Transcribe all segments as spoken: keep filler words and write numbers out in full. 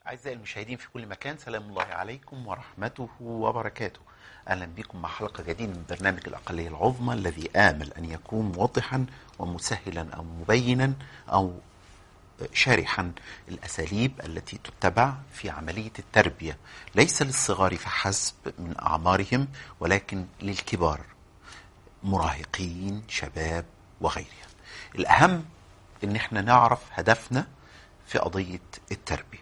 أعزائي المشاهدين في كل مكان، سلام الله عليكم ورحمته وبركاته. أهلا بكم مع حلقة جديدة من برنامج الأقلية العظمى، الذي آمل أن يكون موضحا ومسهلا أو مبينا أو شارحا الأساليب التي تتبع في عملية التربية، ليس للصغار فحسب من أعمارهم، ولكن للكبار، مراهقين، شباب وغيرها. الأهم أن احنا نعرف هدفنا في قضية التربية.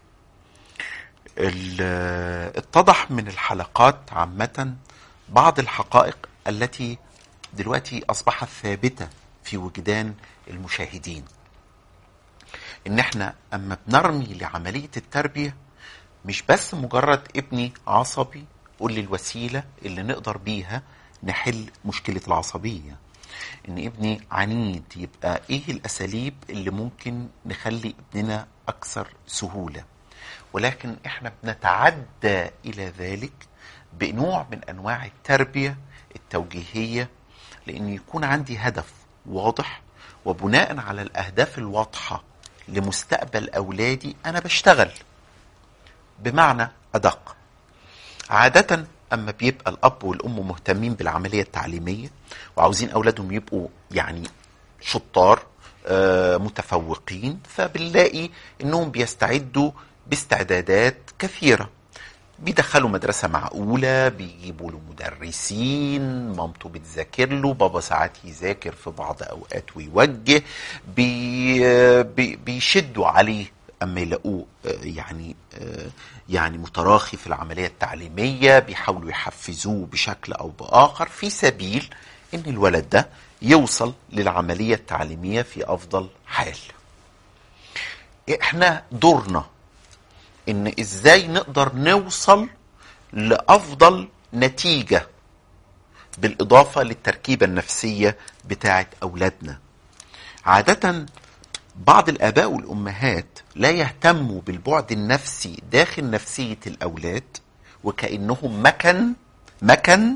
اتضح من الحلقات عامة بعض الحقائق التي دلوقتي أصبحت ثابتة في وجدان المشاهدين، إن احنا أما بنرمي لعملية التربية مش بس مجرد ابني عصبي قول لي الوسيلة اللي نقدر بيها نحل مشكلة العصبية، إن ابني عنيد يبقى إيه الأساليب اللي ممكن نخلي ابننا أكثر سهولة، ولكن احنا بنتعدى الى ذلك بنوع من انواع التربية التوجيهية، لان يكون عندي هدف واضح، وبناء على الاهداف الواضحة لمستقبل اولادي انا بشتغل. بمعنى ادق، عادة اما بيبقى الاب والام مهتمين بالعملية التعليمية وعاوزين اولادهم يبقوا يعني شطار آه متفوقين، فبنلاقي انهم بيستعدوا باستعدادات كثيرة، بيدخلوا مدرسة معقولة، بيجيبوا له مدرسين، مامته بتذاكر له، بابا ساعات يذاكر في بعض أوقات ويوجه، بي بي بيشدوا عليه أما يلاقوه يعني يعني متراخي في العملية التعليمية، بيحاولوا يحفزوه بشكل أو بآخر في سبيل إن الولد ده يوصل للعملية التعليمية في أفضل حال. إحنا دورنا إن إزاي نقدر نوصل لأفضل نتيجة بالإضافة للتركيبة النفسية بتاعت أولادنا. عادة بعض الآباء والأمهات لا يهتموا بالبعد النفسي داخل نفسية الأولاد، وكأنهم مكن مكن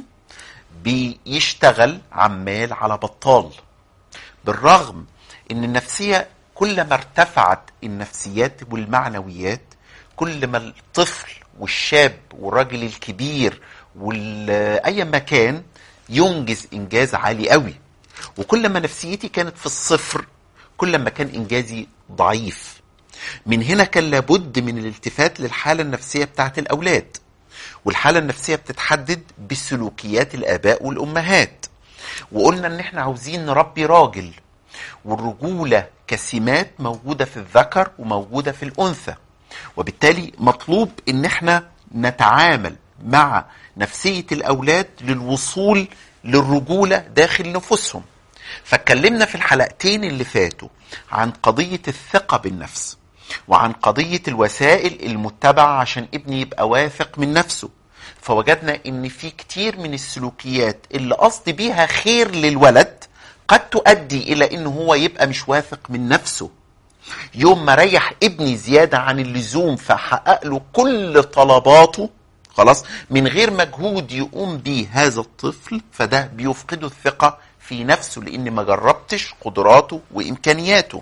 بيشتغل عمال على بطال، بالرغم إن النفسية كلما ارتفعت النفسيات والمعنويات كل ما الطفل والشاب والراجل الكبير واي مكان ينجز انجاز عالي قوي، وكل ما نفسيتي كانت في الصفر كل ما كان انجازي ضعيف. من هنا كان لابد من الالتفات للحالة النفسية بتاعت الاولاد، والحالة النفسية بتتحدد بسلوكيات الاباء والامهات، وقلنا ان احنا عاوزين نربي راجل، والرجولة كسمات موجودة في الذكر وموجودة في الانثى، وبالتالي مطلوب ان احنا نتعامل مع نفسية الاولاد للوصول للرجولة داخل نفوسهم. فاتكلمنا في الحلقتين اللي فاتوا عن قضية الثقة بالنفس، وعن قضية الوسائل المتبعة عشان ابني يبقى واثق من نفسه، فوجدنا ان في كتير من السلوكيات اللي قصد بيها خير للولد قد تؤدي الى انه هو يبقى مش واثق من نفسه. يوم ما ريح ابني زيادة عن اللزوم فحقق له كل طلباته خلاص من غير مجهود يقوم به هذا الطفل، فده بيفقده الثقة في نفسه لان ما جربتش قدراته وامكانياته.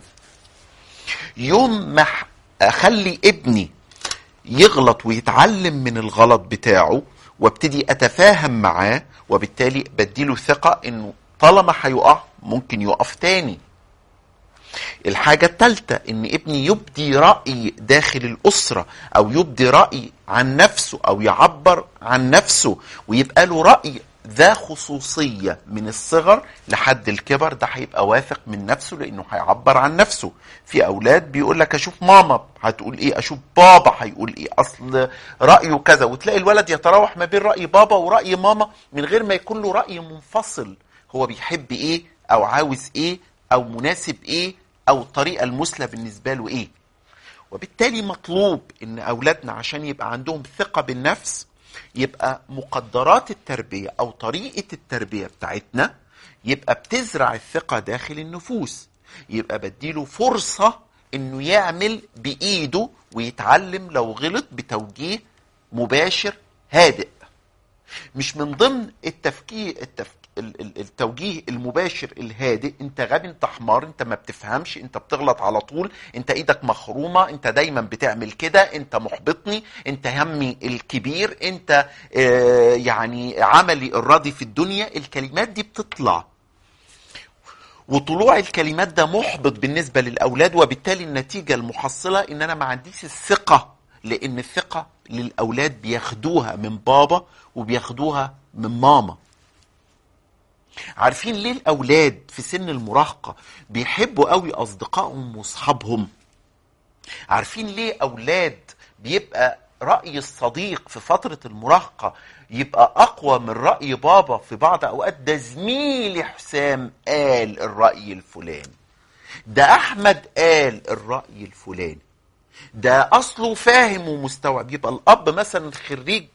يوم ما اخلي ابني يغلط ويتعلم من الغلط بتاعه وابتدي اتفاهم معاه، وبالتالي بديله ثقة انه طالما هيقع ممكن يقف تاني. الحاجة الثالثة ان ابني يبدي رأي داخل الأسرة، او يبدي رأي عن نفسه، او يعبر عن نفسه ويبقى له رأي ذا خصوصية من الصغر لحد الكبر، ده هيبقى واثق من نفسه لانه هيعبر عن نفسه. في اولاد بيقول لك اشوف ماما هتقول ايه، اشوف بابا هيقول ايه، اصل رأيه كذا، وتلاقي الولد يتراوح ما بين رأي بابا ورأي ماما من غير ما يكون له رأي منفصل، هو بيحب ايه او عاوز ايه او مناسب ايه او الطريقة المثلى بالنسبة له ايه. وبالتالي مطلوب ان اولادنا عشان يبقى عندهم ثقة بالنفس يبقى مقدرات التربية او طريقة التربية بتاعتنا يبقى بتزرع الثقة داخل النفوس، يبقى بديله فرصة انه يعمل بايده ويتعلم لو غلط بتوجيه مباشر هادئ. مش من ضمن التفكير التفكير التوجيه المباشر الهادئ: انت غبي، انت حمار، انت ما بتفهمش، انت بتغلط على طول، انت ايدك مخرومة، انت دايما بتعمل كده، انت محبطني، انت همي الكبير، انت اه يعني عملي الراضي في الدنيا. الكلمات دي بتطلع، وطلوع الكلمات ده محبط بالنسبة للأولاد، وبالتالي النتيجة المحصلة ان انا ما عنديش الثقة، لان الثقة للأولاد بياخدوها من بابا وبياخدوها من ماما. عارفين ليه الأولاد في سن المراهقة بيحبوا قوي أصدقائهم وأصحابهم؟ عارفين ليه أولاد بيبقى رأي الصديق في فترة المراهقة يبقى أقوى من رأي بابا في بعض أوقات؟ ده زميلي حسام قال الرأي الفلاني، ده أحمد قال الرأي الفلاني، ده أصله فاهم ومستوعب. يبقى الأب مثلا خريج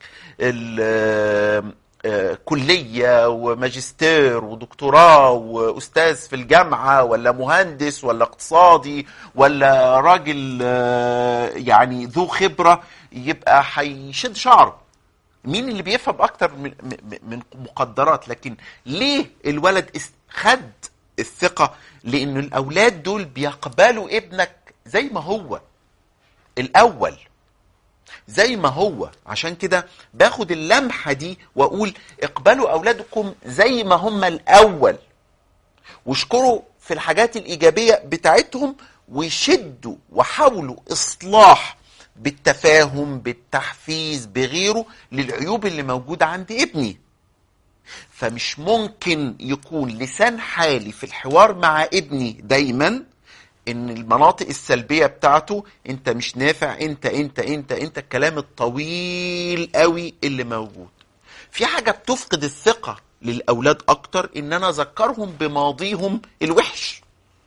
كلية وماجستير ودكتوراه وأستاذ في الجامعة، ولا مهندس، ولا اقتصادي، ولا راجل يعني ذو خبرة، يبقى هيشد شعره. مين اللي بيفهم أكتر من, من مقدرات؟ لكن ليه الولد خد الثقة؟ لأن الأولاد دول بيقبلوا ابنك زي ما هو الأول، زي ما هو. عشان كده باخد اللمحة دي واقول: اقبلوا اولادكم زي ما هم الاول، واشكروا في الحاجات الايجابية بتاعتهم، ويشدوا وحاولوا اصلاح بالتفاهم، بالتحفيز، بغيره للعيوب اللي موجودة عند ابني. فمش ممكن يكون لسان حالي في الحوار مع ابني دايما ان المناطق السلبية بتاعته: انت مش نافع، انت انت انت انت الكلام الطويل قوي اللي موجود. في حاجة بتفقد الثقة للأولاد أكتر: إن أنا أذكرهم بماضيهم الوحش.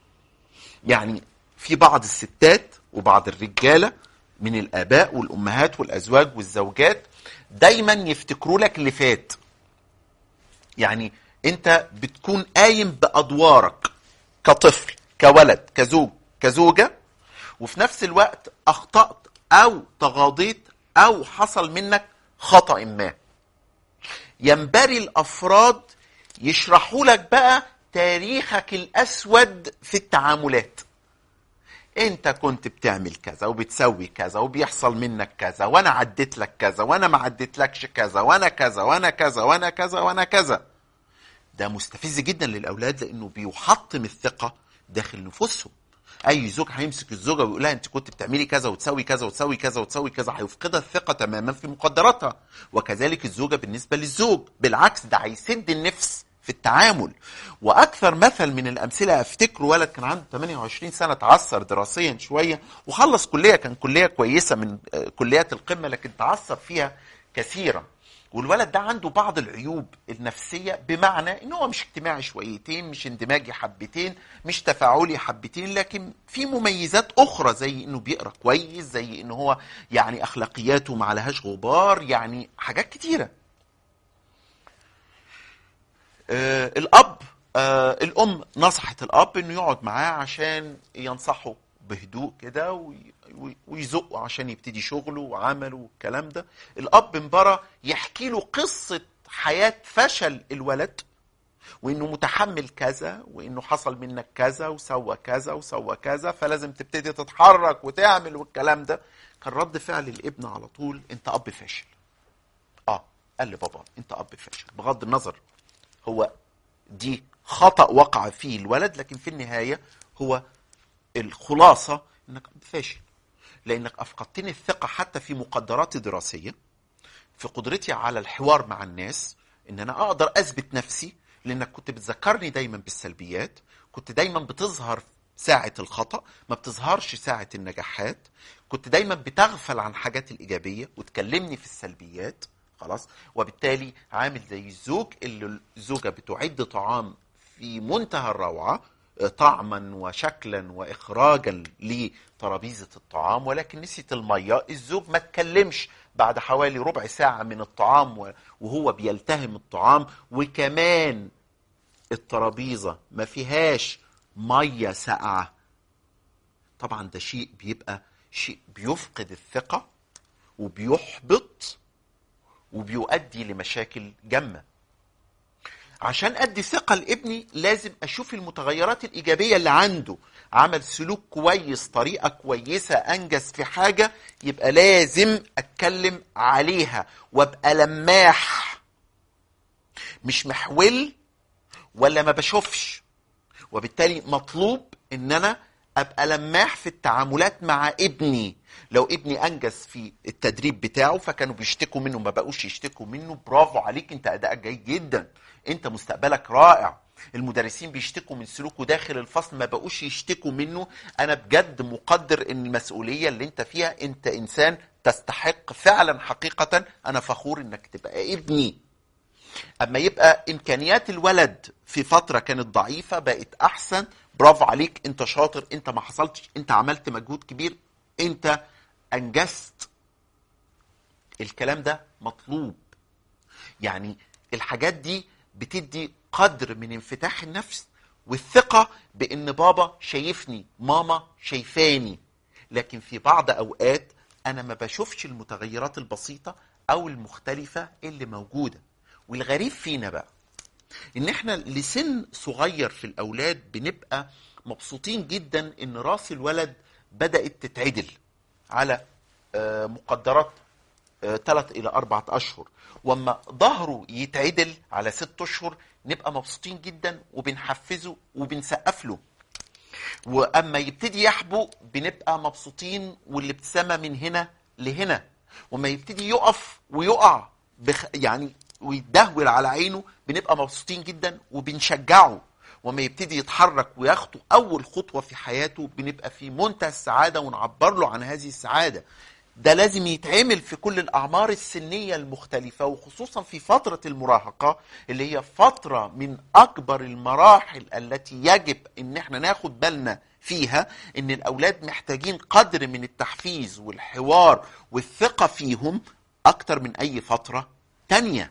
يعني في بعض الستات وبعض الرجالة من الآباء والأمهات والأزواج والزوجات دايما يفتكروا لك اللي فات. يعني أنت بتكون قايم بأدوارك كطفل، كولد، كزوج، كزوجة، وفي نفس الوقت أخطأت أو تغاضيت أو حصل منك خطأ ما. ينبري الأفراد يشرحوا لك بقى تاريخك الأسود في التعاملات. انت كنت بتعمل كذا وبتسوي كذا وبيحصل منك كذا، وانا عديت لك كذا، وانا ما عديت لكش كذا، وانا كذا وانا كذا وانا كذا وانا كذا. ده مستفز جدا للأولاد، لأنه بيحطم الثقة داخل نفوسهم. أي زوج هيمسك الزوجة ويقول لها أنت كنت بتعملي كذا وتسوي كذا وتسوي كذا وتسوي كذا، هيفقدها الثقة تماما في مقدراتها. وكذلك الزوجة بالنسبة للزوج، بالعكس ده هيسد النفس في التعامل. وأكثر مثل من الأمثلة أفتكره ولد كان عنده ثمانية وعشرين سنة، تعثر دراسيا شوية وخلص كلية، كان كلية كويسة من كليات القمة، لكن تعثر فيها كثيرا. والولد ده عنده بعض العيوب النفسية، بمعنى انه هو مش اجتماعي شويتين، مش اندماجي حبتين، مش تفاعلي حبتين، لكن في مميزات اخرى زي انه بيقرأ كويس، زي انه هو يعني اخلاقياته ما عليهاش غبار، يعني حاجات كتيرة. آه الاب آه الام نصحت الاب انه يقعد معاه عشان ينصحه بهدوء كده ويزقه عشان يبتدي شغله وعمله والكلام ده. الاب من بره يحكي له قصة حياة فشل الولد، وانه متحمل كذا، وانه حصل منك كذا وسوى كذا وسوى كذا، فلازم تبتدي تتحرك وتعمل والكلام ده. كان رد فعل الابن على طول: انت اب فاشل. اه قال لي بابا انت اب فاشل، بغض النظر هو دي خطأ وقع فيه الولد، لكن في النهاية هو الخلاصة انك اب فاشل، لانك افقدتني الثقة حتى في مقدراتي الدراسية، في قدرتي على الحوار مع الناس، ان انا اقدر اثبت نفسي، لانك كنت بتذكرني دايما بالسلبيات، كنت دايما بتظهر ساعة الخطأ، ما بتظهرش ساعة النجاحات، كنت دايما بتغفل عن حاجات الإيجابية وتكلمني في السلبيات. خلاص، وبالتالي عامل زي الزوج اللي الزوجة بتعد طعام في منتهى الروعة طعما وشكلا وإخراجا لترابيزة الطعام، ولكن نسيت المية. الزوج ما تكلمش بعد حوالي ربع ساعة من الطعام وهو بيلتهم الطعام، وكمان الترابيزة ما فيهاش مية ساقعة. طبعا ده شيء بيبقى شيء بيفقد الثقة وبيحبط وبيؤدي لمشاكل جمة. عشان ادي ثقة لابني لازم اشوف المتغيرات الايجابية اللي عنده. عمل سلوك كويس، طريقة كويسة، انجز في حاجة، يبقى لازم اتكلم عليها وابقى لماح، مش محول ولا ما بشوفش. وبالتالي مطلوب ان انا ابقى لماح في التعاملات مع ابني. لو ابني انجز في التدريب بتاعه فكانوا بيشتكوا منه ما بقوش يشتكوا منه، برافو عليك، انت ادائك جيد جدا، انت مستقبلك رائع. المدرسين بيشتكوا من سلوكه داخل الفصل ما بقوش يشتكوا منه، انا بجد مقدر ان المسؤولية اللي انت فيها، انت انسان تستحق فعلا حقيقة، انا فخور انك تبقى ابني. اما يبقى امكانيات الولد في فترة كانت ضعيفة بقت احسن، برافو عليك، انت شاطر، انت ما حصلتش، انت عملت مجهود كبير، انت انجزت. الكلام ده مطلوب. يعني الحاجات دي بتدي قدر من انفتاح النفس والثقة بان بابا شايفني، ماما شايفاني. لكن في بعض اوقات انا ما بشوفش المتغيرات البسيطة او المختلفة اللي موجودة. والغريب فينا بقى ان احنا لسن صغير في الاولاد بنبقى مبسوطين جدا ان راس الولد بدأت تتعدل على مقدرات ثلاث الى اربعة اشهر، واما ظهره يتعدل على ست اشهر نبقى مبسوطين جدا وبنحفزه وبنسقف له. واما يبتدي يحبو بنبقى مبسوطين والابتسامة من هنا لهنا. وما يبتدي يقف ويقع بخ... يعني ويتدهول على عينه بنبقى مبسوطين جدا وبنشجعه. وما يبتدي يتحرك ويخطو اول خطوة في حياته بنبقى في منتهى السعادة ونعبر له عن هذه السعادة. ده لازم يتعمل في كل الأعمار السنية المختلفة، وخصوصا في فترة المراهقة اللي هي فترة من أكبر المراحل التي يجب إن احنا ناخد بالنا فيها إن الأولاد محتاجين قدر من التحفيز والحوار والثقة فيهم أكتر من أي فترة تانية.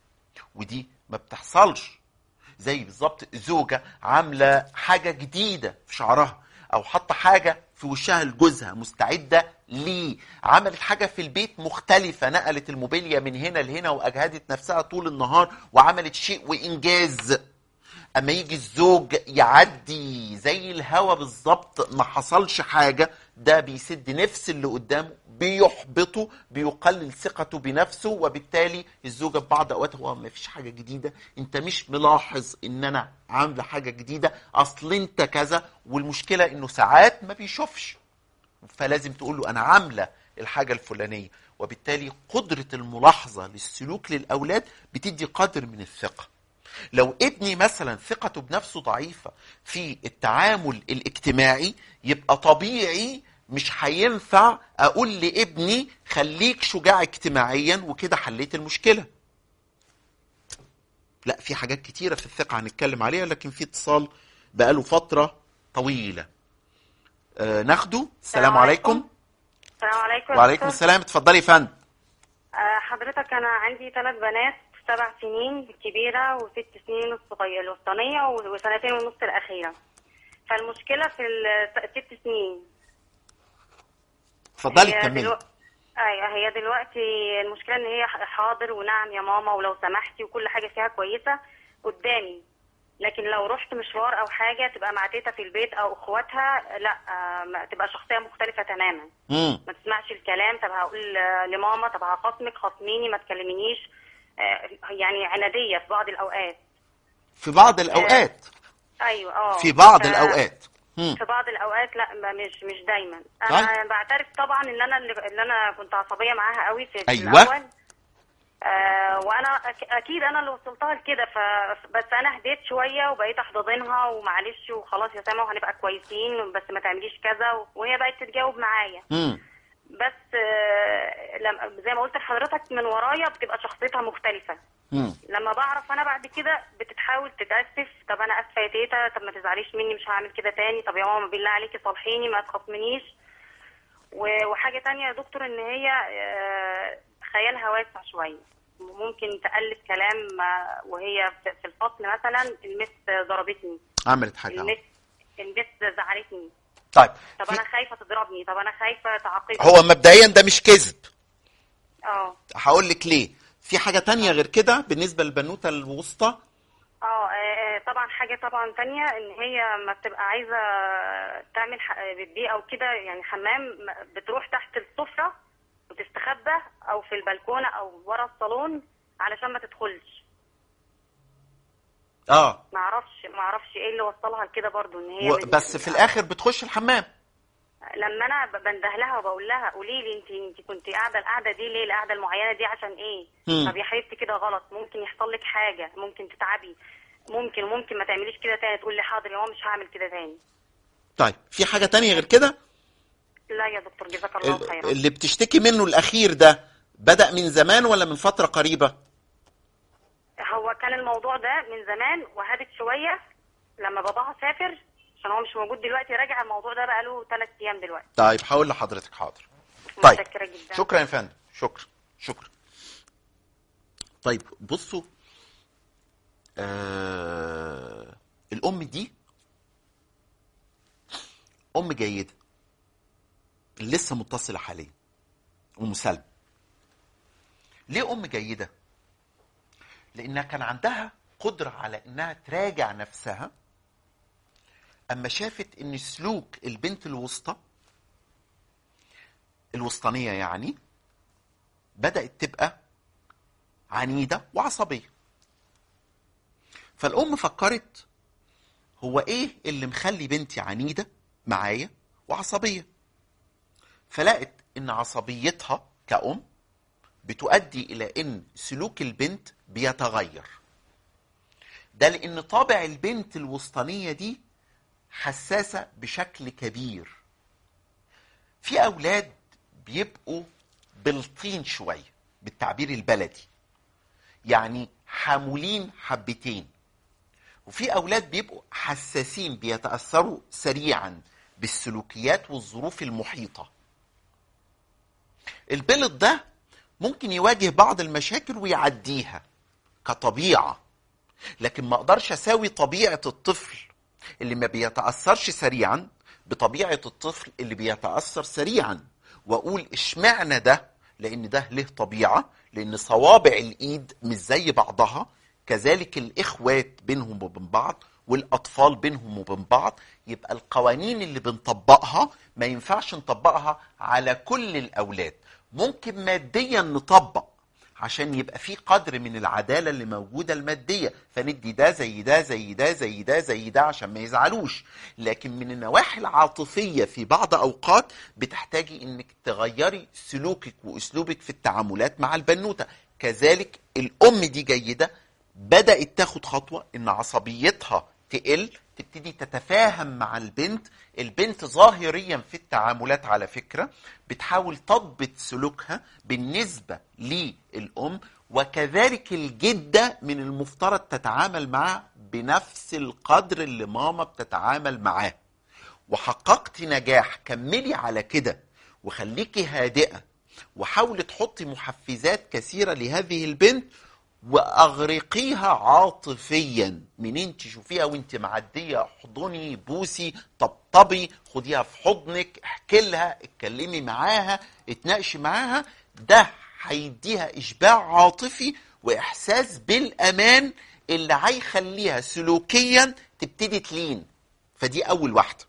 ودي ما بتحصلش. زي بالظبط زوجة عاملة حاجة جديدة في شعرها أو حاطة حاجة في وشها لجوزها مستعدة ليه، عملت حاجة في البيت مختلفة، نقلت الموبيليا من هنا لهنا وأجهدت نفسها طول النهار وعملت شيء وإنجاز. أما يجي الزوج يعدي زي الهوا بالظبط ما حصلش حاجة، ده بيسد نفس اللي قدامه، بيحبطه، بيقلل ثقته بنفسه. وبالتالي الزوجة في بعض أوقات هو ما فيش حاجة جديدة، انت مش ملاحظ ان انا عاملة حاجة جديدة، اصل انت كذا. والمشكلة انه ساعات ما بيشوفش، فلازم تقول له انا عاملة الحاجة الفلانية. وبالتالي قدرة الملاحظة للسلوك للأولاد بتدي قدر من الثقة. لو ابني مثلا ثقته بنفسه ضعيفة في التعامل الاجتماعي يبقى طبيعي مش هينفع اقول لابني خليك شجاع اجتماعيا وكده حليت المشكلة. لا، في حاجات كتيرة في الثقة هنتكلم عليها، لكن في اتصال بقاله فترة طويلة. آه ناخده. السلام عليكم. السلام عليكم. وعليكم السلام، اتفضلي يا فندم. آه حضرتك انا عندي ثلاث بنات، سبع سنين الكبيرة وست سنين الصغيرة الوسطانية وسنتين ونص الأخيرة. فالمشكلة في الست سنين. اتفضلي كملي. دلو... ايوه هي دلوقتي المشكلة ان هي حاضر ونعم يا ماما ولو سمحتي وكل حاجة فيها كويسة قدامي، لكن لو رحت مشوار او حاجة تبقى مع تيتا في البيت او اخواتها لا آه تبقى شخصية مختلفة تماما. مم. ما تسمعش الكلام، طب هقول لماما، طب هخصمك، خصميني، ما تكلمنيش. يعني عنادية في بعض الأوقات. في بعض الأوقات. آه أيوة اه في بعض ف... الأوقات. مم. في بعض الأوقات لا مش مش دايما. طيب. أنا بعترف طبعا إن أنا اللي أنا كنت عصبية معاها قوي في, أيوة. في الأول. آه وأنا أك... أكيد أنا اللي وصلتها لكده، ف... بس أنا هديت شوية وبقيت أحتضنها ومعلش وخلاص يا سما وهنبقى كويسين بس ما تعمليش كذا، وهي بقت تتجاوب معايا. مم. بس لما زي ما قلت لحضرتك من ورايا بتبقى شخصيتها مختلفة. مم. لما بعرف انا بعد كده بتتحاول تتأسف، طب انا اسفه يا تيتا، طب ما تزعليش مني مش هعمل كده تاني، طب يا ماما بالله عليكي صالحيني ما تخصمنيش. وحاجه تانية يا دكتور ان هي خيالها واسع شويه، ممكن تألف كلام وهي في الفصل مثلا المس ضربتني، عملت حاجه، المس المس زعلتني. طيب طب انا خايفه تضربني، طب انا خايفه تعاقبني. هو مبدئيا ده مش كذب. اه هقول لك ليه. في حاجه تانية غير كده بالنسبه للبنوته الوسطى. طبعا حاجه طبعا تانية ان هي ما بتبقى عايزه تعمل بيبي او كده يعني حمام، بتروح تحت السفره وتستخبى او في البلكونه او ورا الصالون علشان ما تدخلش. اه ما اعرفش ما اعرفش ايه اللي وصلها لكده برضو ان هي و... بس في الاخر بتخش الحمام. لما انا بنده لها وبقول لها قولي لي انت انت كنت قاعده القعده دي ليه، القعده المعينه دي عشان ايه؟ مم. طب يا حبيبتي كده غلط، ممكن يحصل لك حاجه، ممكن تتعبي، ممكن وممكن ما تعمليش كده تاني. تقول لي حاضر يا ماما مش هعمل كده تاني. طيب في حاجه تانية غير كده؟ لا يا دكتور جزاك الله ال- خيرا. اللي بتشتكي منه الاخير ده بدأ من زمان ولا من فتره قريبه؟ هو كان الموضوع ده من زمان وهدت شويه لما باباها سافر، عشان هو مش موجود دلوقتي. راجع الموضوع ده بقى له ثلاث ايام دلوقتي. طيب هقول لحضرتك حاضر. طيب متشكره جدا. شكرا يا فندم، شكرا شكرا. طيب بصوا، آه الام دي ام جيده لسه متصله حاليا، ام سلمى. ليه ام جيده؟ لانها كان عندها قدره على انها تراجع نفسها اما شافت ان سلوك البنت الوسطى الوسطانيه يعني بدات تبقى عنيده وعصبيه. فالام فكرت هو ايه اللي مخلي بنتي عنيده معايا وعصبيه؟ فلقت ان عصبيتها كأم بتؤدي الى ان سلوك البنت بيتغير. ده لان طابع البنت الوسطانيه دي حساسه بشكل كبير. في اولاد بيبقوا بلطين شويه بالتعبير البلدي، يعني حامولين حبتين. وفي اولاد بيبقوا حساسين، بيتاثروا سريعا بالسلوكيات والظروف المحيطه. البلط ده ممكن يواجه بعض المشاكل ويعديها كطبيعه، لكن ما اقدرش اساوي طبيعه الطفل اللي ما بيتاثرش سريعا بطبيعه الطفل اللي بيتاثر سريعا، واقول اشمعنى ده؟ لان ده له طبيعه، لان صوابع الايد مش زي بعضها، كذلك الاخوات بينهم وبين بعض، والاطفال بينهم وبين بعض. يبقى القوانين اللي بنطبقها ما ينفعش نطبقها على كل الاولاد. ممكن ماديا نطبق عشان يبقى في قدر من العداله اللي موجوده الماديه، فندي ده زي ده زي ده زي ده زي ده عشان ما يزعلوش. لكن من النواحي العاطفيه في بعض اوقات بتحتاجي انك تغيري سلوكك واسلوبك في التعاملات مع البنوته. كذلك الام دي جيده، بدات تاخد خطوه ان عصبيتها تقل، تبتدي تتفاهم مع البنت. البنت ظاهريا في التعاملات على فكرة بتحاول تضبط سلوكها بالنسبة للأم، وكذلك الجدة من المفترض تتعامل معها بنفس القدر اللي ماما بتتعامل معاه. وحققت نجاح، كملي على كده وخليكي هادئة، وحاولي تحطي محفزات كثيرة لهذه البنت، واغرقيها عاطفيا. منين تشوفيها وانت معديه احضني، بوسي، طبطبي، خديها في حضنك، احكي لها، اتكلمي معاها، اتناقشي معاها. ده هيديها اشباع عاطفي واحساس بالامان اللي هيخليها سلوكيا تبتدي تلين. فدي اول واحده.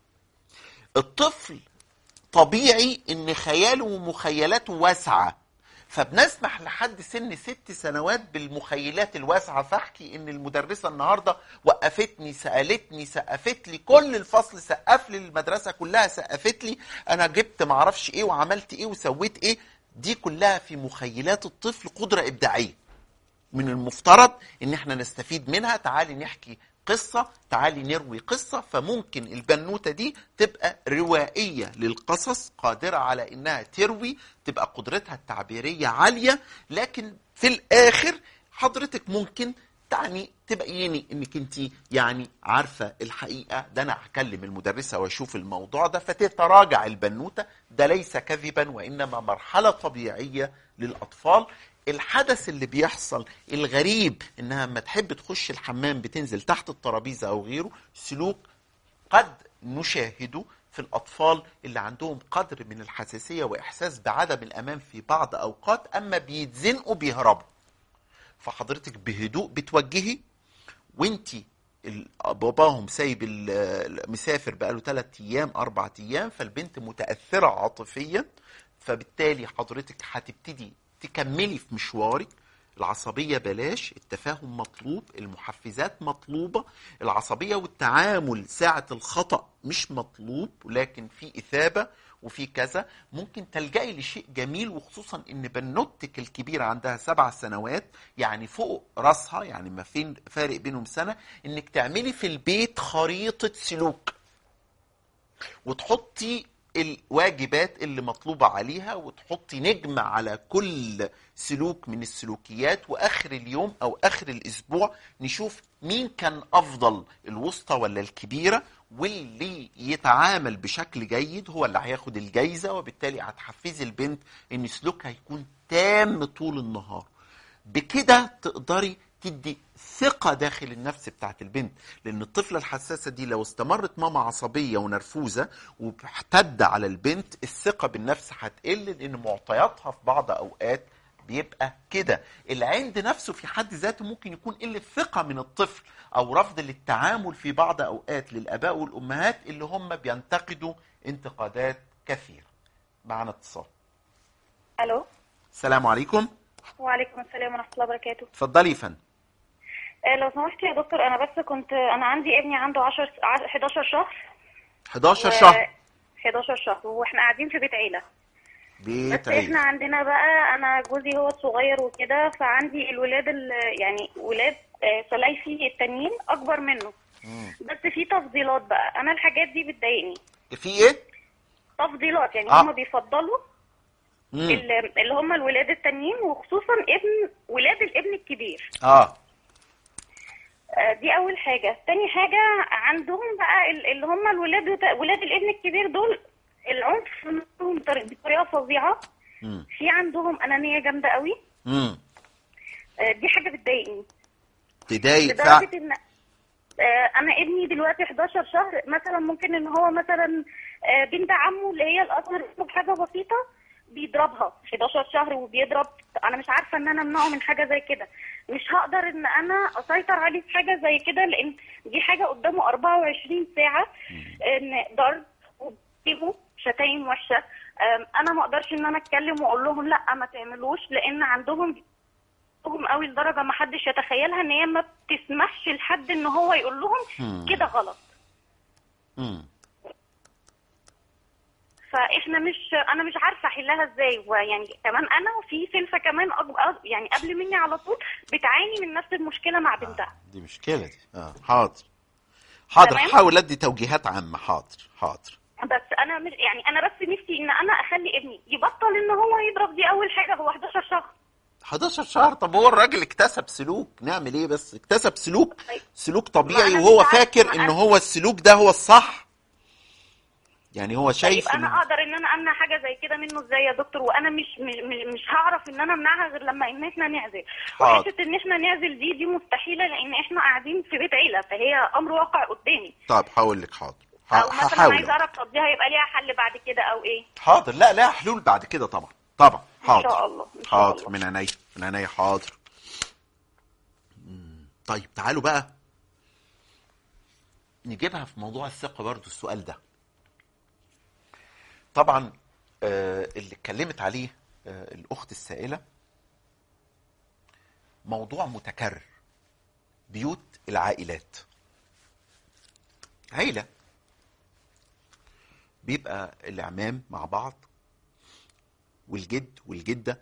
الطفل طبيعي ان خياله ومخيلاته واسعه، فبنسمح لحد سن ست سنوات بالمخيلات الواسعة. فاحكي ان المدرسة النهاردة وقفتني، سألتني، سقفت لي، كل الفصل سقف لي، المدرسة كلها سقفت لي، انا جبت معرفش ايه وعملت ايه وسويت ايه. دي كلها في مخيلات الطفل قدرة ابداعية من المفترض ان احنا نستفيد منها. تعالي نحكي قصة، تعالي نروي قصة. فممكن البنوتة دي تبقى روائية للقصص، قادرة على انها تروي، تبقى قدرتها التعبيرية عالية. لكن في الاخر حضرتك ممكن تعني تبقيني انك انت يعني عارفة الحقيقة، ده انا هكلم المدرسة واشوف الموضوع ده، فتتراجع البنوتة. ده ليس كذبا وانما مرحلة طبيعية للاطفال. الحدث اللي بيحصل الغريب انها لما تحب تخش الحمام بتنزل تحت الترابيزه او غيره، سلوك قد نشاهده في الاطفال اللي عندهم قدر من الحساسيه واحساس بعدم الامان في بعض اوقات، اما بيتزنقوا بيهربوا. فحضرتك بهدوء بتوجهي، وانتي باباهم سايب مسافر بقاله ثلاث ايام اربع ايام، فالبنت متاثره عاطفيا، فبالتالي حضرتك هتبتدي تكملي في مشوارك. العصبيه بلاش، التفاهم مطلوب، المحفزات مطلوبه. العصبيه والتعامل ساعه الخطا مش مطلوب، لكن في اثابه وفي كذا. ممكن تلجئي لشيء جميل، وخصوصا ان بنوتك الكبيره عندها سبع سنوات، يعني فوق راسها، يعني ما فين فارق بينهم سنه، انك تعملي في البيت خريطه سلوك وتحطي الواجبات اللي مطلوبة عليها، وتحطي نجمة على كل سلوك من السلوكيات، وآخر اليوم أو آخر الأسبوع نشوف مين كان أفضل، الوسطى ولا الكبيرة، واللي يتعامل بشكل جيد هو اللي هياخد الجايزة. وبالتالي هتحفزي البنت إن سلوكها يكون تام طول النهار. بكده تقدري تدي ثقة داخل النفس بتاعت البنت، لأن الطفلة الحساسة دي لو استمرت ماما عصبية ونرفوزة وبتحتد على البنت، الثقة بالنفس هتقل، لأن معطياتها في بعض أوقات بيبقى كده. العند نفسه في حد ذاته ممكن يكون قلة ثقة من الطفل، أو رفض للتعامل في بعض أوقات للآباء والأمهات اللي هم بينتقدوا انتقادات كثيرة. معنا اتصال. الو، السلام عليكم. وعليكم السلام ورحمه الله وبركاته. اتفضلي يا فندم. آه، لو سمحت يا دكتور، انا بس كنت انا عندي ابني عنده عشرة حداشر شهر. حداشر و... شهر. حداشر شهر، واحنا قاعدين في بيت عيله. بيت بس عيلة. احنا عندنا بقى، انا جوزي هو الصغير وكده، فعندي الولاد ال... يعني ولاد آه، سلايفي التانيين اكبر منه. مم. بس في تفضيلات بقى، انا الحاجات دي بتضايقني. في ايه؟ تفضيلات يعني آه. هم بيفضلوا مم. ال- اللي هم الولاد التانيين، وخصوصا ابن ولاد الابن الكبير. اه آه، دي اول حاجه. تاني حاجه، عندهم بقى ال- اللي هم الولاد وت- ولاد الابن الكبير دول، العنف عندهم بطريقه بطريقة فظيعه. مم. في عندهم انانيه جامده قوي. مم. آه، دي حاجه بتضايقني تضايق فعلا. لدرجه ان آه، انا ابني دلوقتي حداشر شهر مثلا، ممكن ان هو مثلا آه، بنت عمه اللي هي الاصغر منه بحاجه بسيطه بيضربها. حداشر شهر وبيضرب. انا مش عارفه ان انا امنعه من حاجه زي كده. مش هقدر ان انا اسيطر عليه في حاجه زي كده، لان دي حاجه قدامه اربعة وعشرين ساعه، ان ضرب وبيبه شتايم وحشه. آم، انا ما اقدرش ان انا اتكلم واقول لهم لا ما تعملوش، لان عندهم هم قوي لدرجه ما حدش يتخيلها، ان هي ما بتسمحش لحد ان هو يقول لهم مم. كده غلط. مم. فاحنا مش انا مش عارفه احلها ازاي. ويعني كمان انا وفي سلفه كمان أج... يعني قبل مني على طول بتعاني من نفس المشكله مع بنتها. آه. دي مشكلة دي. اه حاضر حاضر، تمام. حاول ادي توجيهات عامة. حاضر حاضر. بس انا مش يعني انا بس نفسي ان انا اخلي ابني يبطل ان هو يضرب. دي اول حاجه، هو حداشر شهر. حداشر شهر. طب هو الراجل اكتسب سلوك، نعمل ايه؟ بس اكتسب سلوك، طيب. سلوك ما طبيعي، أنا وهو مش عارفة- فاكر ما ان أنا- هو السلوك ده هو الصح. يعني هو طيب شايف انا ان اقدر ان انا امنع حاجه زي كده منه ازاي يا دكتور؟ وانا مش مش مش, مش هعرف ان انا امنعها غير لما ان احنا نعزل. حاضر. وحته ان احنا نعزل دي دي مستحيله، لان احنا قاعدين في بيت عيله، فهي امر واقع قدامي. طب هقول لك. حاضر او مثلا هحاول. عايز اعرف طب دي هيبقى ليها حل بعد كده او ايه؟ حاضر. لا لا حلول بعد كده طبعا طبعا. حاضر ان شاء الله ان شاء حاضر. الله. من عينيا من عينيا. حاضر. مم. طيب تعالوا بقى نجيبها في موضوع الثقة برضو. السؤال ده طبعا آه اللي اتكلمت عليه آه الأخت السائلة موضوع متكرر. بيوت العائلات، عيلة بيبقى العمام مع بعض والجد والجدة،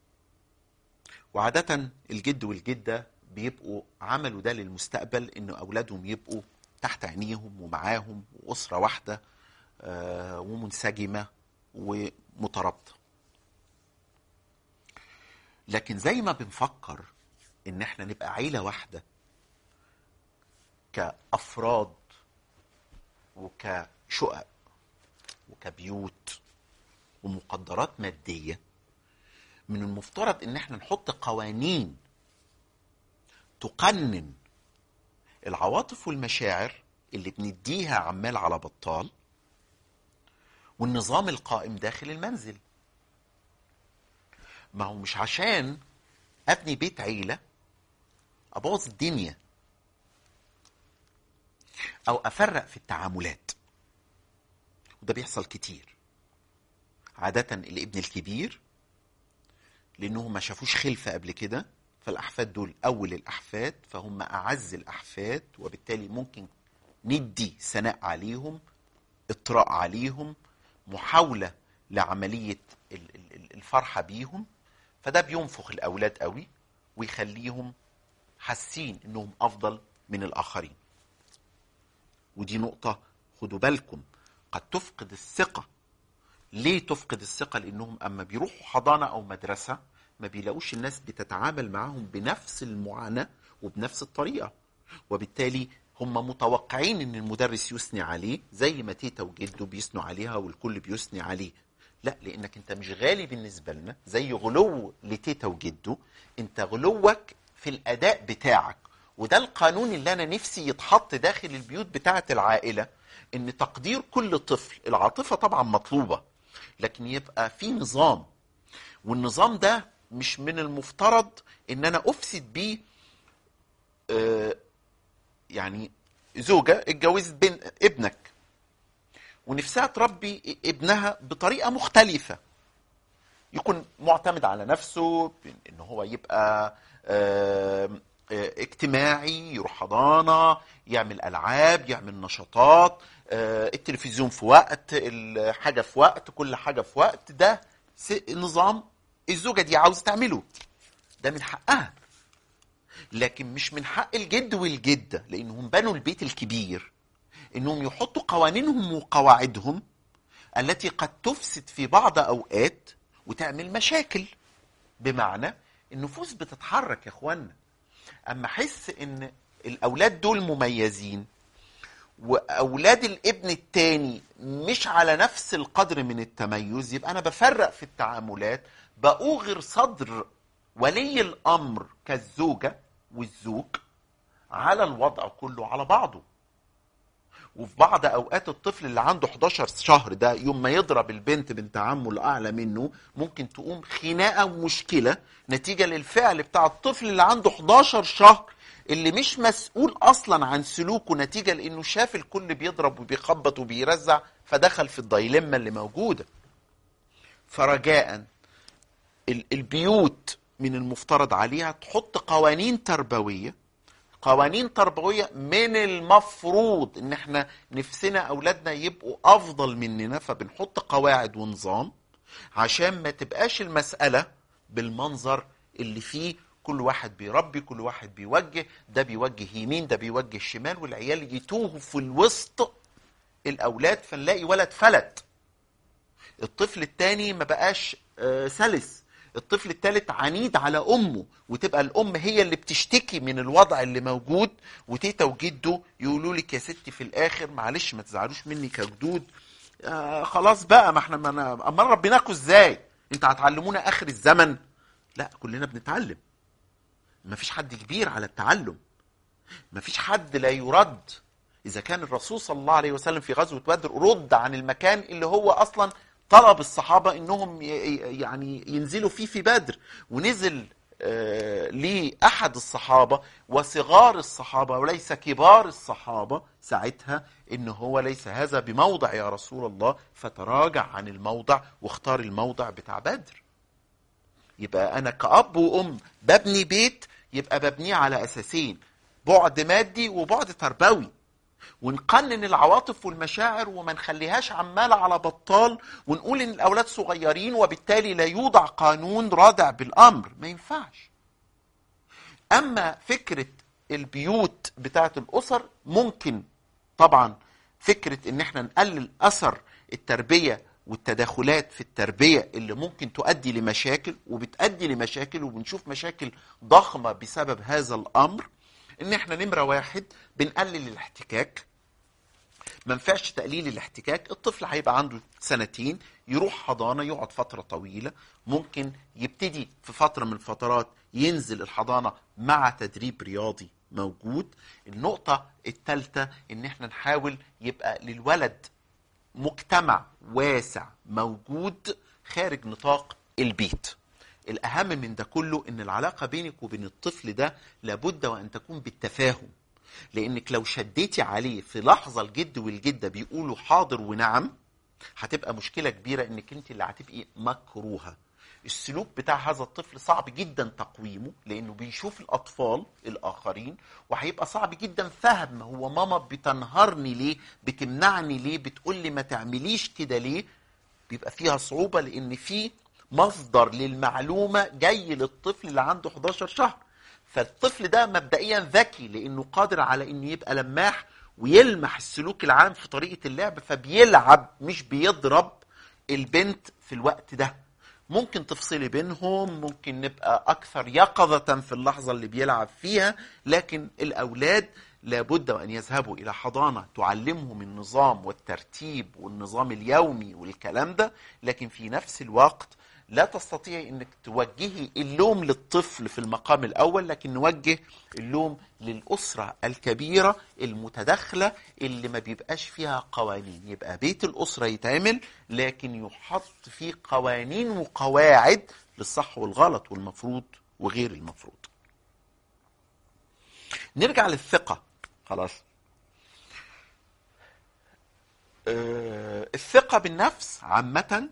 وعادة الجد والجدة بيبقوا عملوا ده للمستقبل، ان اولادهم يبقوا تحت عينيهم ومعاهم، واسرة واحدة آه ومنسجمة ومترابطة. لكن زي ما بنفكر ان احنا نبقى عيلة واحدة كأفراد وكشقق وكبيوت ومقدرات مادية، من المفترض ان احنا نحط قوانين تقنن العواطف والمشاعر اللي بنديها عمال على بطال، والنظام القائم داخل المنزل. ما هو مش عشان ابني بيت عيلة ابوظ الدنيا. او افرق في التعاملات، وده بيحصل كتير. عادة الابن الكبير لانهم ما شافوش خلفة قبل كده، فالاحفاد دول اول الاحفاد، فهم اعز الاحفاد، وبالتالي ممكن ندي ثناء عليهم، اطراء عليهم، محاولة لعملية الفرحة بيهم، فده بينفخ الاولاد قوي ويخليهم حاسين انهم افضل من الاخرين. ودي نقطة خدوا بالكم، قد تفقد الثقة. ليه تفقد الثقة؟ لانهم اما بيروحوا حضانة او مدرسة ما بيلاقوش الناس بتتعامل معهم بنفس المعاناة وبنفس الطريقة، وبالتالي هم متوقعين ان المدرس يثني عليه زي ما تيتا وجده بيثنوا عليها والكل بيثني عليه. لا، لانك انت مش غالي بالنسبة لنا زي غلو لتيتا وجده، انت غلوك في الاداء بتاعك. وده القانون اللي انا نفسي يتحط داخل البيوت بتاعة العائلة، ان تقدير كل طفل، العاطفة طبعا مطلوبة، لكن يبقى في نظام. والنظام ده مش من المفترض ان انا افسد بيه آه يعني زوجة اتجوزت بين ابنك ونفسها تربي ابنها بطريقة مختلفة، يكون معتمد على نفسه، ان هو يبقى آه اجتماعي، يروح حضانة، يعمل ألعاب، يعمل نشاطات، اه التلفزيون في وقت، الحاجة في وقت، كل حاجة في وقت. ده نظام الزوجة دي عاوزة تعمله، ده من حقها. لكن مش من حق الجد والجدة، لأنهم بنوا البيت الكبير، إنهم يحطوا قوانينهم وقواعدهم التي قد تفسد في بعض أوقات وتعمل مشاكل. بمعنى النفوس بتتحرك يا إخوانا. اما احس ان الاولاد دول مميزين واولاد الابن التاني مش على نفس القدر من التميز، يبقى انا بفرق في التعاملات، باوغر صدر ولي الامر كالزوجة والزوج على الوضع كله على بعضه. وفي بعض اوقات الطفل اللي عنده حداشر شهر ده يوم ما يضرب البنت بنت عمه الاعلى منه ممكن تقوم خناقه ومشكله نتيجه للفعل بتاع الطفل اللي عنده حداشر شهر، اللي مش مسؤول اصلا عن سلوكه، نتيجه لانه شاف الكل بيضرب وبيخبط وبيرزع فدخل في الدايلما اللي موجوده. فرجاء البيوت من المفترض عليها تحط قوانين تربويه، قوانين تربوية. من المفروض ان احنا نفسنا اولادنا يبقوا افضل مننا، فبنحط قواعد ونظام عشان ما تبقاش المسألة بالمنظر اللي فيه كل واحد بيربي، كل واحد بيوجه، ده بيوجه يمين ده بيوجه شمال، والعيال يتوهوا في الوسط الاولاد، فنلاقي ولد فلت، الطفل التاني ما بقاش آه سلس، الطفل الثالث عنيد على امه، وتبقى الام هي اللي بتشتكي من الوضع اللي موجود، وتيتا وجده يقولوا لك يا ستي في الاخر معلش ما تزعلوش مني كجدود، آه خلاص بقى ما احنا ما امال ربيناكوا ازاي؟ انت هتعلمونا اخر الزمن؟ لا، كلنا بنتعلم، ما فيش حد كبير على التعلم، ما فيش حد لا يرد. اذا كان الرسول صلى الله عليه وسلم في غزوة بدر رد عن المكان اللي هو اصلا طلب الصحابة انهم يعني ينزلوا فيه في بدر، ونزل آه لأحد الصحابة وصغار الصحابة وليس كبار الصحابة ساعتها ان هو ليس هذا بموضع يا رسول الله، فتراجع عن الموضع واختار الموضع بتاع بدر. يبقى انا كأب وام ببني بيت، يبقى ببنيه على اساسين، بعد مادي وبعد تربوي، ونقنن العواطف والمشاعر وما نخليهاش عمالة على بطال، ونقول ان الاولاد صغيرين وبالتالي لا يوضع قانون رادع بالامر، ما ينفعش. اما فكرة البيوت بتاعت الاسر ممكن طبعا فكرة ان احنا نقلل اثر التربية والتداخلات في التربية اللي ممكن تؤدي لمشاكل وبتؤدي لمشاكل، وبنشوف مشاكل ضخمة بسبب هذا الامر. ان احنا نمرة واحد بنقلل الاحتكاك، ما ينفعش تقليل الاحتكاك. الطفل هيبقى عنده سنتين يروح حضانة يقعد فترة طويلة، ممكن يبتدي في فترة من الفترات ينزل الحضانة مع تدريب رياضي موجود. النقطة الثالثة ان احنا نحاول يبقى للولد مجتمع واسع موجود خارج نطاق البيت. الأهم من ده كله إن العلاقة بينك وبين الطفل ده لابد وأن تكون بالتفاهم. لانك لو شديتي عليه في لحظة الجد والجدة بيقولوا حاضر ونعم، هتبقى مشكلة كبيرة انك انت اللي هتبقي مكروهة. السلوك بتاع هذا الطفل صعب جدا تقويمه، لانه بيشوف الاطفال الاخرين، وهيبقى صعب جدا فهم هو ماما بتنهرني ليه، بتمنعني ليه، بتقول لي ما تعمليش كده ليه. بيبقى فيها صعوبة لان في مصدر للمعلومة جاي للطفل اللي عنده حداشر شهر. فالطفل ده مبدئيا ذكي، لانه قادر على انه يبقى لماح ويلمح السلوك العام في طريقة اللعب، فبيلعب مش بيضرب البنت في الوقت ده. ممكن تفصلي بينهم، ممكن نبقى أكثر يقظة في اللحظة اللي بيلعب فيها، لكن الأولاد لابد أن يذهبوا إلى حضانة تعلمهم النظام والترتيب والنظام اليومي والكلام ده. لكن في نفس الوقت لا تستطيعي انك توجهي اللوم للطفل في المقام الاول، لكن نوجه اللوم للاسره الكبيره المتداخله اللي ما بيبقاش فيها قوانين. يبقى بيت الاسره يتعمل، لكن يحط فيه قوانين وقواعد للصح والغلط والمفروض وغير المفروض. نرجع للثقه. خلاص، أه الثقه بالنفس عامه،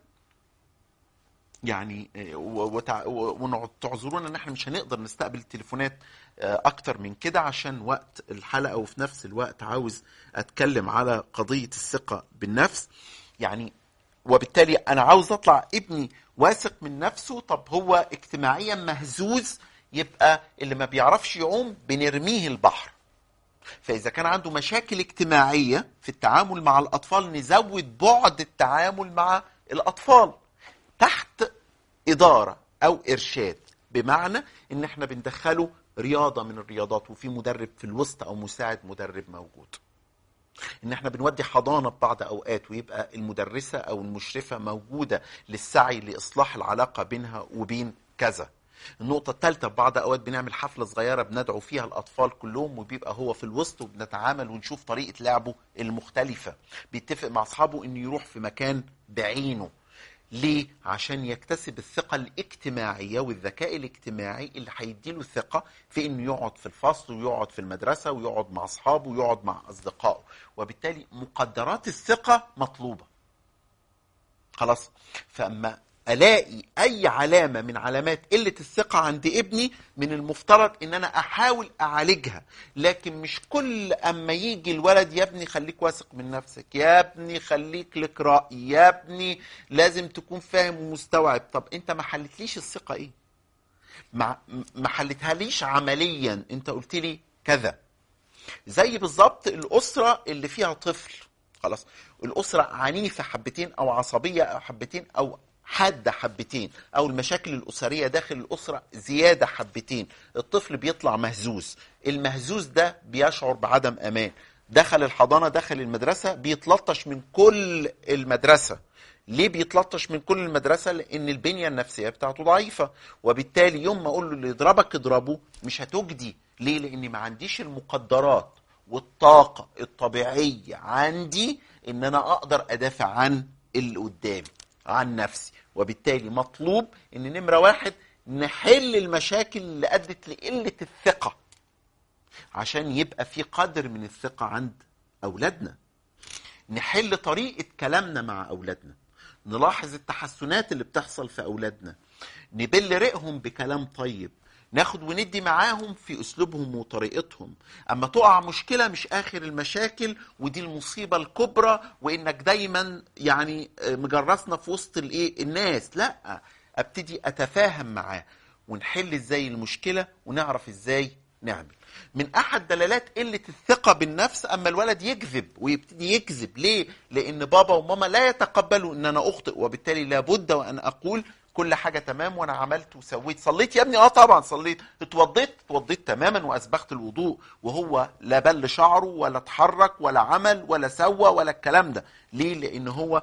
يعني وتعذرونا ان احنا مش هنقدر نستقبل التليفونات اكتر من كده عشان وقت الحلقة، وفي نفس الوقت عاوز اتكلم على قضية الثقة بالنفس. يعني وبالتالي انا عاوز اطلع ابني واثق من نفسه. طب هو اجتماعيا مهزوز، يبقى اللي ما بيعرفش يعوم بنرميه البحر. فاذا كان عنده مشاكل اجتماعية في التعامل مع الاطفال، نزود بعد التعامل مع الاطفال تحت إدارة أو إرشاد، بمعنى إن إحنا بندخله رياضة من الرياضات وفي مدرب في الوسط أو مساعد مدرب موجود. إن إحنا بنودي حضانة ببعض أوقات ويبقى المدرسة أو المشرفة موجودة للسعي لإصلاح العلاقة بينها وبين كذا. النقطة الثالثة، ببعض أوقات بنعمل حفلة صغيرة بندعو فيها الأطفال كلهم، وبيبقى هو في الوسط وبنتعامل ونشوف طريقة لعبه المختلفة. بيتفق مع أصحابه إنه يروح في مكان بعينه. ليه؟ عشان يكتسب الثقة الاجتماعية والذكاء الاجتماعي اللي هيديله الثقة في انه يقعد في الفصل ويقعد في المدرسة ويقعد مع اصحابه ويقعد مع اصدقائه. وبالتالي مقدرات الثقة مطلوبة. خلاص، فاما الاقي اي علامة من علامات قلة الثقة عند ابني، من المفترض ان انا احاول اعالجها. لكن مش كل اما يجي الولد يا ابني خليك واثق من نفسك، يا ابني خليك لك رأي، يا ابني لازم تكون فاهم ومستوعب. طب انت ما حلتليش الثقة ايه؟ ما ما حلتها ليش عمليا. انت قلت لي كذا. زي بالظبط الاسرة اللي فيها طفل، خلاص، الاسرة عنيفة حبتين او عصبية حبتين او حادة حبتين، او المشاكل الاسرية داخل الاسرة زيادة حبتين، الطفل بيطلع مهزوز. المهزوز ده بيشعر بعدم امان. دخل الحضانة، دخل المدرسة، بيتلطش من كل المدرسة. ليه بيتلطش من كل المدرسة؟ لان البنية النفسية بتاعته ضعيفة. وبالتالي يوم ما اقول له اللي يضربك اضربه مش هتجدي. ليه؟ لاني ما عنديش المقدرات والطاقة الطبيعية عندي ان انا اقدر ادافع عن اللي قدامي، عن نفسي. وبالتالي مطلوب ان نمرة واحد نحل المشاكل اللي ادت لقلة الثقة، عشان يبقى في قدر من الثقة عند اولادنا. نحل طريقة كلامنا مع اولادنا، نلاحظ التحسنات اللي بتحصل في اولادنا، نبل رئهم بكلام طيب، ناخد وندي معاهم في اسلوبهم وطريقتهم. اما تقع مشكلة مش اخر المشاكل ودي المصيبة الكبرى وانك دايما يعني مجرسنا في وسط الايه الناس. لا، ابتدي اتفاهم معاه ونحل ازاي المشكلة ونعرف ازاي نعمل. من احد دلالات قلة الثقة بالنفس اما الولد يكذب ويبتدي يكذب. ليه؟ لان بابا وماما لا يتقبلوا ان انا اخطئ، وبالتالي لابد وان اقول كل حاجة تمام وانا عملت وسويت. صليت يا ابني؟ اه طبعا صليت. اتوضيت؟ اتوضيت تماما واسبغت الوضوء، وهو لا بل شعره ولا اتحرك ولا عمل ولا سوى ولا الكلام ده. ليه؟ لان هو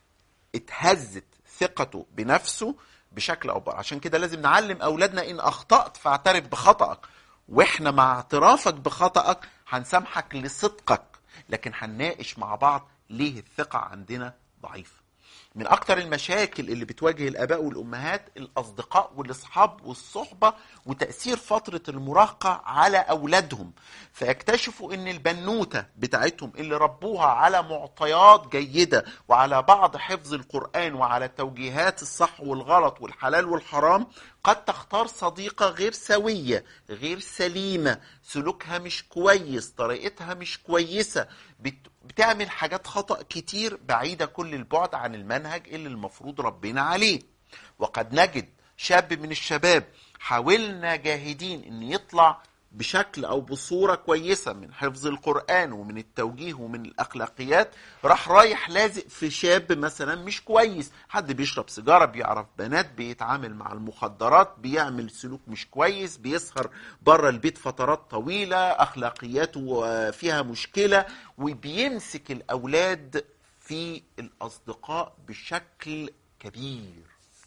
اتهزت ثقته بنفسه بشكل او بآخر. عشان كده لازم نعلم اولادنا ان اخطأت فاعترف بخطأك، واحنا مع اعترافك بخطأك هنسامحك لصدقك، لكن هنناقش مع بعض ليه الثقة عندنا ضعيفة. من اكتر المشاكل اللي بتواجه الاباء والامهات الاصدقاء والاصحاب والصحبة وتأثير فترة المراهقة على اولادهم، فيكتشفوا ان البنوتة بتاعتهم اللي ربوها على معطيات جيدة وعلى بعض حفظ القرآن وعلى توجيهات الصح والغلط والحلال والحرام، قد تختار صديقة غير سوية، غير سليمة، سلوكها مش كويس، طريقتها مش كويسة، بتعمل حاجات خطأ كتير بعيدة كل البعد عن المنهج اللي المفروض ربنا عليه. وقد نجد شاب من الشباب حاولنا جاهدين ان يطلع بشكل او بصورة كويسة من حفظ القرآن ومن التوجيه ومن الاخلاقيات، راح رايح لازق في شاب مثلا مش كويس، حد بيشرب سيجارة، بيعرف بنات، بيتعامل مع المخدرات، بيعمل سلوك مش كويس، بيسهر بره البيت فترات طويلة، اخلاقياته فيها مشكلة، وبيمسك الاولاد في الاصدقاء بشكل كبير،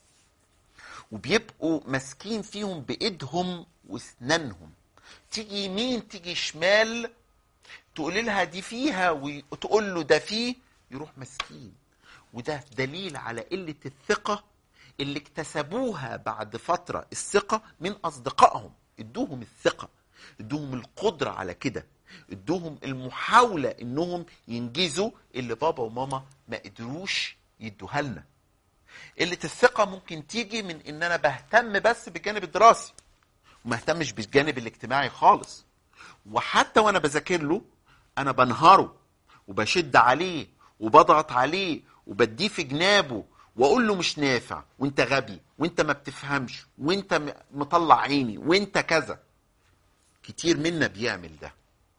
وبيبقوا ماسكين فيهم بايدهم واسنانهم، تيجي يمين تيجي شمال، تقول لها دي فيها وتقول له ده فيه، يروح مسكين. وده دليل على قلة الثقة اللي اكتسبوها بعد فترة، الثقة من أصدقائهم، ادوهم الثقة، ادوهم القدرة على كده، ادوهم المحاولة انهم ينجزوا اللي بابا وماما ما قدروش يدوها لنا. قلة الثقة ممكن تيجي من ان انا بهتم بس بالجانب الدراسي وما اهتمش بالجانب الاجتماعي خالص، وحتى وانا بذاكر له انا بنهره وبشد عليه وبضغط عليه وبديه في جنابه واقول له مش نافع، وانت غبي، وانت ما بتفهمش، وانت مطلع عيني، وانت كذا. كتير منا بيعمل ده.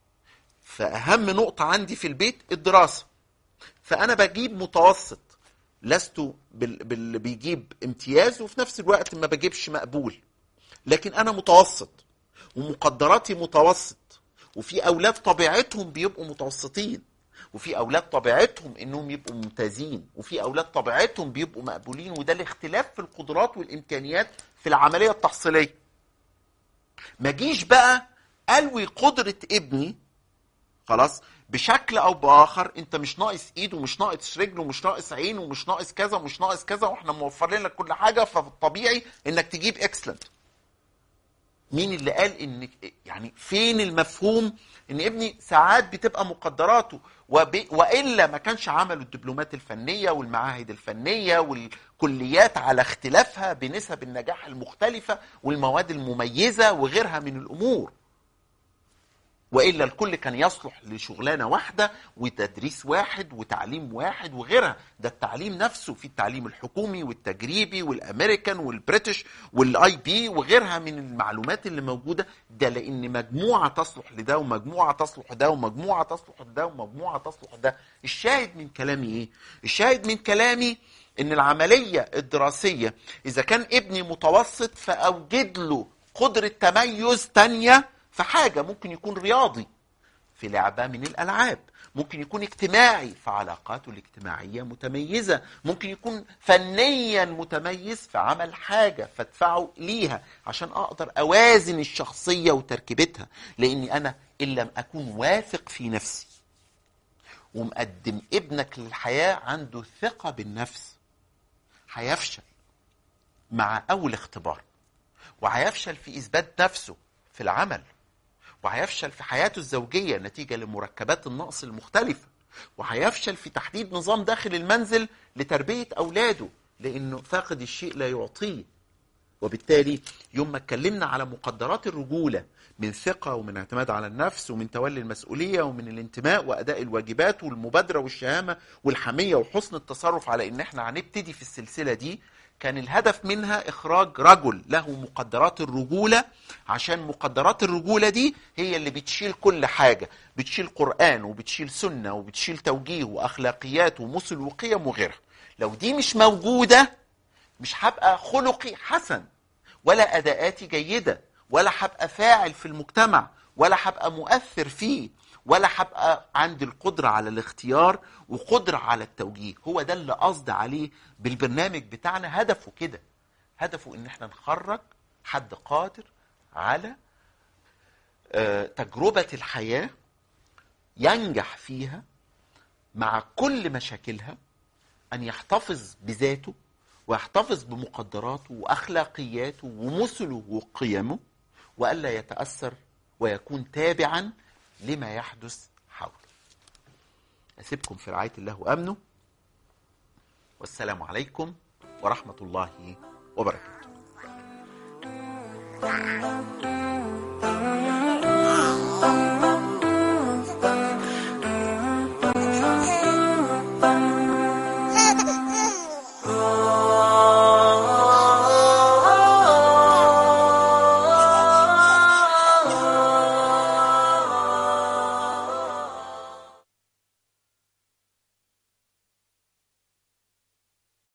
فاهم نقطة عندي في البيت الدراسة، فانا بجيب متوسط، لست باللي بيجيب امتياز وفي نفس الوقت ما بجيبش مقبول، لكن انا متوسط ومقدراتي متوسط. وفي اولاد طبيعتهم بيبقوا متوسطين، وفي اولاد طبيعتهم انهم يبقوا ممتازين، وفي اولاد طبيعتهم بيبقوا مقبولين، وده الاختلاف في القدرات والامكانيات في العملية التحصيلية. ما جيش بقى الوي قدرة ابني خلاص بشكل او باخر، انت مش ناقص ايد ومش ناقص رجل ومش ناقص عين ومش ناقص كذا ومش ناقص كذا، واحنا موفرين لك كل حاجة، فالطبيعي انك تجيب اكسلنت. مين اللي قال ان يعني فين المفهوم ان ابني ساعات بتبقى مقدراته وب... وإلا ما كانش عملوا الدبلومات الفنية والمعاهد الفنية والكليات على اختلافها بنسب النجاح المختلفة والمواد المميزة وغيرها من الأمور، وإلا الكل كان يصلح لشغلانة واحدة وتدريس واحد وتعليم واحد وغيرها. ده التعليم نفسه في التعليم الحكومي والتجريبي والأمريكان والبريتش والآي بي وغيرها من المعلومات اللي موجودة، ده لأن مجموعة تصلح لده ومجموعة تصلح لده ومجموعة تصلح لده ومجموعة تصلح لده. الشاهد من كلامي إيه؟ الشاهد من كلامي إن العملية الدراسية إذا كان ابني متوسط فأوجد له قدرة تميز تانية في حاجة، ممكن يكون رياضي في لعبة من الألعاب، ممكن يكون اجتماعي في علاقاته الاجتماعية متميزة، ممكن يكون فنيا متميز في عمل حاجة فادفعه ليها عشان أقدر أوازن الشخصية وتركيبتها. لأني أنا إن لم أكون واثق في نفسي ومقدم ابنك للحياة عنده ثقة بالنفس، هيفشل مع أول اختبار، وهيفشل في إثبات نفسه في العمل، وهيفشل في حياته الزوجية نتيجة لمركبات النقص المختلفة، وهيفشل في تحديد نظام داخل المنزل لتربية أولاده لأنه فاقد الشيء لا يعطيه. وبالتالي يوم ما اتكلمنا على مقدرات الرجولة من ثقة ومن اعتماد على النفس ومن تولي المسؤولية ومن الانتماء وأداء الواجبات والمبادرة والشهامة والحمية وحسن التصرف على إن احنا هنبتدي في السلسلة دي، كان الهدف منها إخراج رجل له مقدرات الرجولة، عشان مقدرات الرجولة دي هي اللي بتشيل كل حاجة، بتشيل قرآن وبتشيل سنة وبتشيل توجيه وأخلاقيات ومثل وقيم وغيرها. لو دي مش موجودة مش هبقى خلقي حسن ولا أداءاتي جيدة ولا هبقى فاعل في المجتمع ولا هبقى مؤثر فيه ولا هبقى عندي القدرة على الاختيار وقدرة على التوجيه. هو ده اللي قصد عليه بالبرنامج بتاعنا. هدفه كده، هدفه ان احنا نخرج حد قادر على تجربة الحياة ينجح فيها مع كل مشاكلها. أن يحتفظ بذاته ويحتفظ بمقدراته وأخلاقياته ومثله وقيمه، وألا يتأثر ويكون تابعا لما يحدث حوله. أسيبكم في رعاية الله وأمنه، والسلام عليكم ورحمة الله وبركاته.